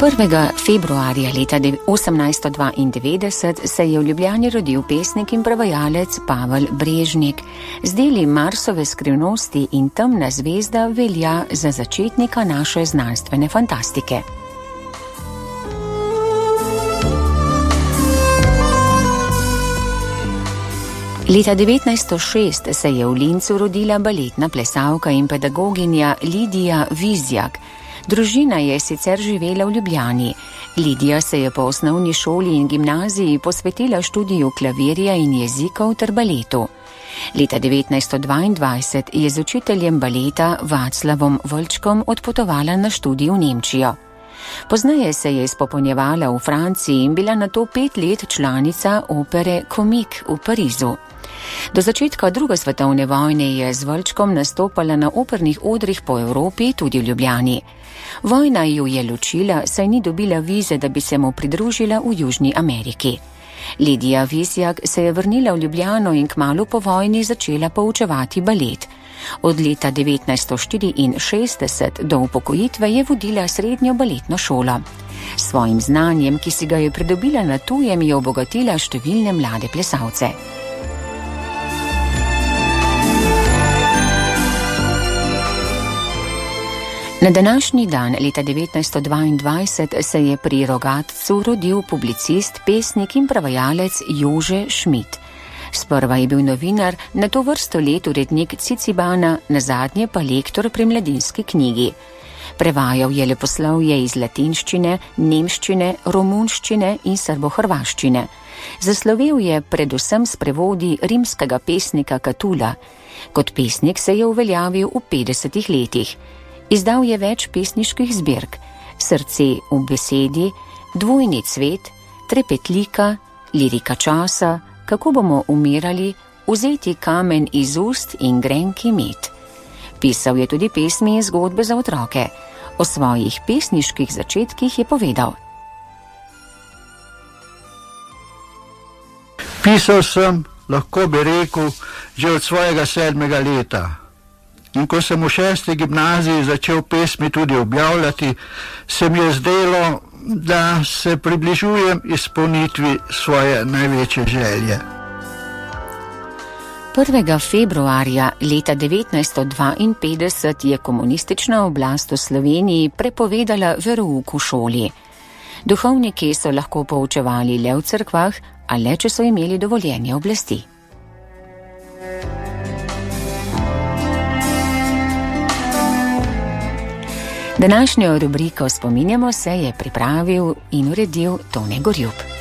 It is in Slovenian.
1. februarja leta 1892 se je v Ljubljani rodil pesnik in prevajalec Pavel Brežnik. Z deli Marsove skrivnosti in Temna zvezda velja za začetnika naše znanstvene fantastike. Leta 1906 se je v Lincu rodila baletna plesalka in pedagoginja Lidija Vizjak. Družina je sicer živela v Ljubljani. Lidija se je po osnovni šoli in gimnaziji posvetila študiju klavirja in jezikov ter baletu. Leta 1922 je z učiteljem baleta Vaclavom Volčkom odpotovala na študij v Nemčijo. Pozneje se je izpopolnjevala v Franciji in bila nato 5 let članica opere Comique v Parizu. Do začetka druge svetovne vojne je z Volčkom nastopala na opernih odrih po Evropi, tudi v Ljubljani. Vojna ju je ločila, saj ni dobila vize, da bi se mu pridružila v Južni Ameriki. Lidija Vizjak se je vrnila v Ljubljano in kmalu po vojni začela poučevati balet. Od leta 1964 do upokojitve je vodila srednjo baletno šolo. S svojim znanjem, ki si ga je pridobila na tujem, je obogatila številne mlade plesalce. Na današnji dan, leta 1922, se je pri Rogatcu rodil publicist, pesnik in prevajalec Jože Schmidt. Sprva je bil novinar, nato vrsto let urednik Cicibana, nazadnje pa lektor pri Mladinski knjigi. Prevajal je leposlovje iz latinščine, nemščine, romunščine in srbohrvaščine. Zaslovel je predvsem s prevodi rimskega pesnika Catula. Kot pesnik se je uveljavil v 50 letih. Izdal je več pesniških zbirk: Srce v besedi, Dvojni cvet, Trepetlika, Lirika časa, Kako bomo umirali, Vzeti kamen iz ust in Grenki med. Pisal je tudi pesmi in zgodbe za otroke. O svojih pesniških začetkih je povedal: Pisal sem, lahko bi rekel, že od svojega 7. leta. In ko sem v 6. gimnaziji začel pesmi tudi objavljati, se mi je zdelo, da se približujem izpolnitvi svoje največje želje. 1. februarja leta 1952 je komunistična oblast v Sloveniji prepovedala verouk v šoli. Duhovniki so lahko poučevali le v cerkvah, a le če so imeli dovoljenje oblasti. Današnjo rubriko Spominjamo se je pripravil in uredil Tone Gorjup.